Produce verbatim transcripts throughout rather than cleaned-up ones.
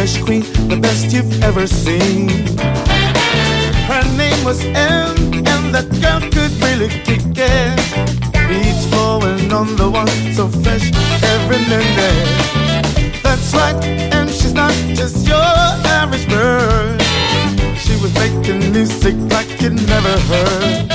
fresh queen, the best you've ever seen. Her name was M, and that girl could really kick it. Beats flowing on the one, so fresh every minute. That's right, and she's not just your average bird. She was making music like you'd never heard.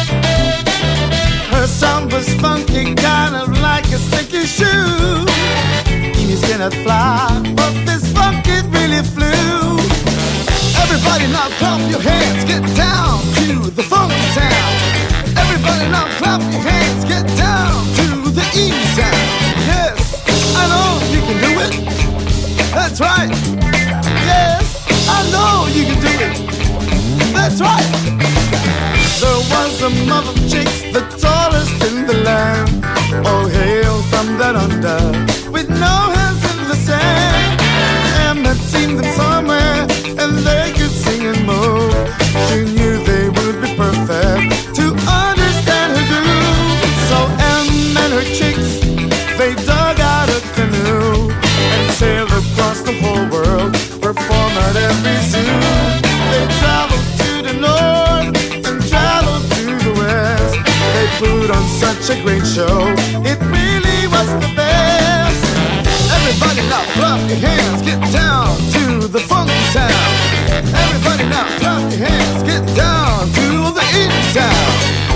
Her sound was funky, kind of like a stinky shoe. Emus cannot fly, but this funk it really flew. Everybody now clap your hands, get down to the funky sound. Everybody now clap your hands, get down to the emu sound. Yes, I know you can do it. That's right. Yes, I know you can do it. That's right. There was a mother of chicks, the tallest in the land. Oh, hail from that under, with no hands in the sand. And had seen them somewhere, and they could sing and move. She knew they would be perfect to understand her groove. So Em and her chicks, they dug out a canoe and sailed across the whole world, perform at every zoo. They traveled to the north and traveled to the west. They put on such a great show, it really was the best. Everybody now clap your hands, get down to the funky sound. Everybody now clap your hands, get down to the emu sound.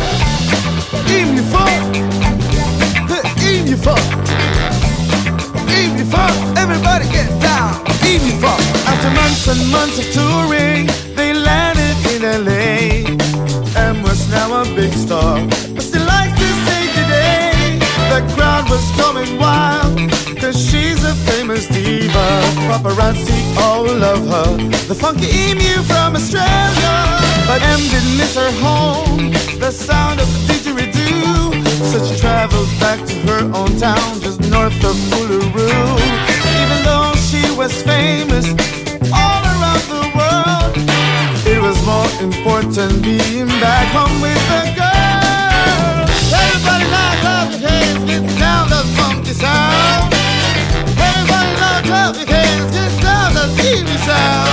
Emu funk, the emu funk, emu funk. Everybody get down, emu funk. After months and months of touring, they landed in L A and was now a big star. But still likes to say today, the crowd was going wild, cause she's a famous diva. Paparazzi all love her, the funky emu from Australia. But Em didn't miss her home, the sound of the didgeridoo. So she traveled back to her own town, just north of Uluru. Even though she was famous all around the world, it was more important being back home with the girl. Everybody now clap your hands, get down the funky sound. Everybody now clap your hands, get down the T V sound.